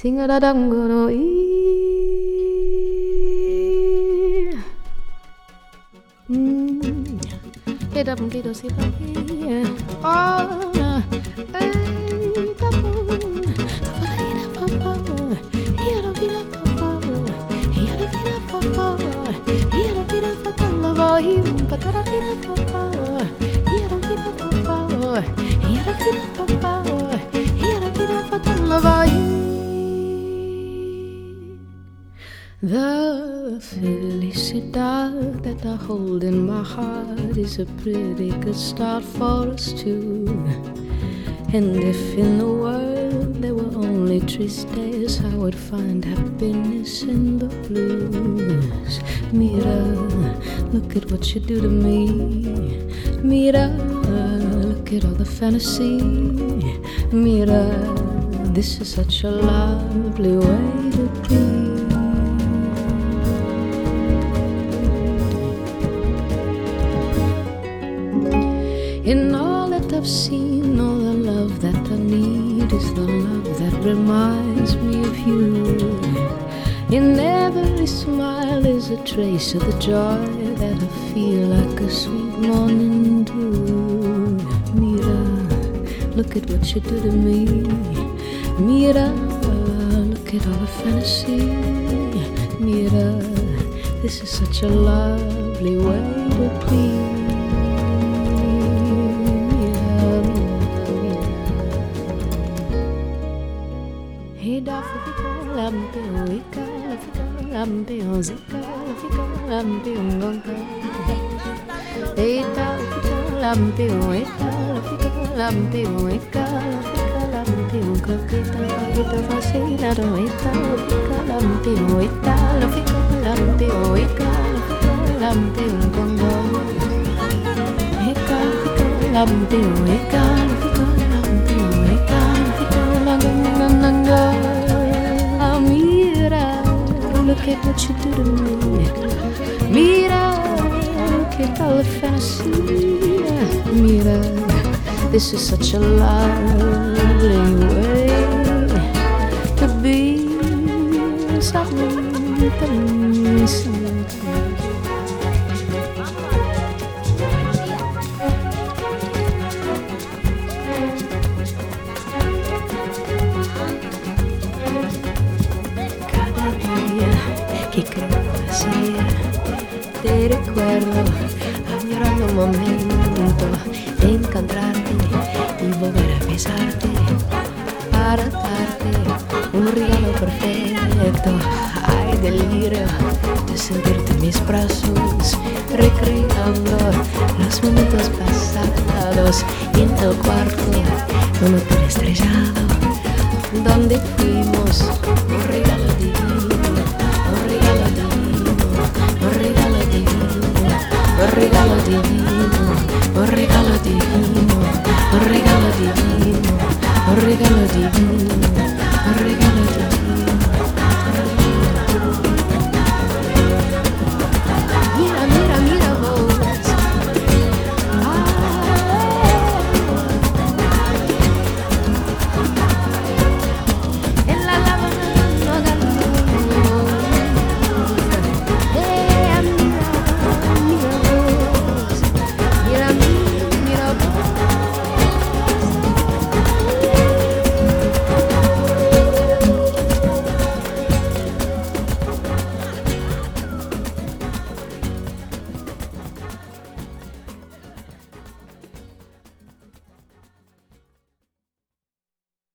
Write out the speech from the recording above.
Sing-a-da-dum-go-no-ee. Get-up-and-get-us-see-a-ee. Oh, the felicidad that I hold in my heart is a pretty good start for us two. And if in the world there were only tristes, I would find happiness in the blues. Mira, look at what you do to me. Mira, look at all the fantasy. Mira, this is such a lovely way to be. In all that I've seen, all the love that I need is the love that reminds me of you. In every smile is a trace of the joy that I feel like a sweet morning dew. Mira, look at what you do to me. Mira, look at all the fantasy. Mira, this is such a lovely way to be. Look at what you do to me. Mira, look at all the fantasy. Mira, this is such a lovely way to be. Que creo decir, te recuerdo, añorando un momento de encontrarte y volver a besarte, para darte un regalo perfecto. Ay, delirio de sentirte en mis brazos, recreando los momentos pasados en el cuarto de un hotel estrellado, donde fuimos un regalo divino. Un regalo divino, un regalo divino, un regalo divino, un regalo divino, un regalo divino, un regalo divino.